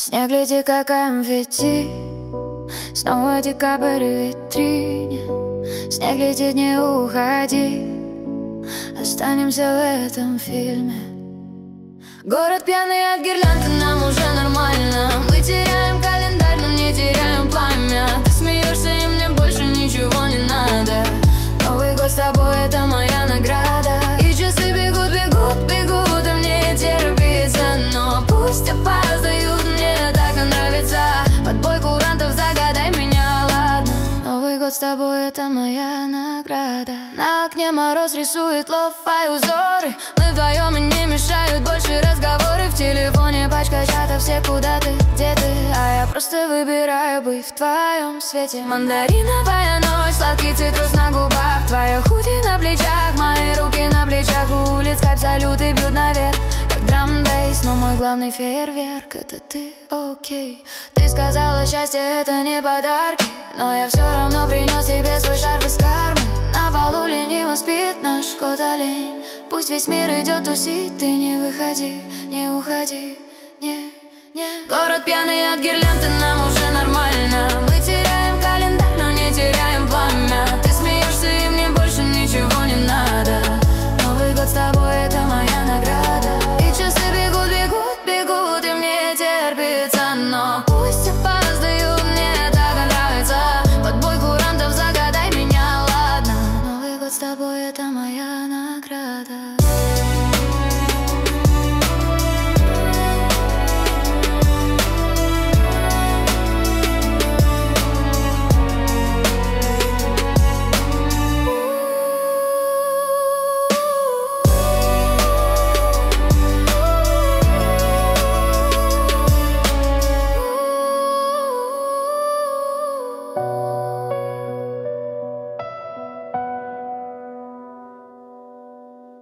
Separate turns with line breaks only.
Снег летит, как конфетти. Снова декабрь в витрине. Снег летит, не уходи. Останемся в этом фильме. Город пьяный от гирлянд, и нам уже нормально. Мы теряем календарь, но не теряем пламя. Ты смеешься, и мне больше ничего не надо. Новый год с тобой — это моя награда. И часы бегут, бегут, бегут, а мне не терпится. Но пусть опоздают, мне так и нравится. Под бой курантов загадай меня, ладно. Новый год с тобой — это моя награда. На окне мороз рисует лофай узоры. Мы вдвоем, и не мешают больше разговоры. В телефоне пачка чатов, все куда ты, где ты. А я просто выбираю быть в твоем свете. Мандариновая ночь, сладкий цитрус на губах. Твоя худи на плечах, мои руки на плечах. Улиц кайф, салюты бьют наверх, как драм-бейс. Но мой главный фейерверк — это ты, окей. Ты сказала, счастье — это не подарки, но я все равно принес тебе свой шарф из кармы. На полу лениво спит наш кот-олень. Пусть весь мир идет тусить, ты не выходи, не уходи, не. Город пьяный от гирлянд.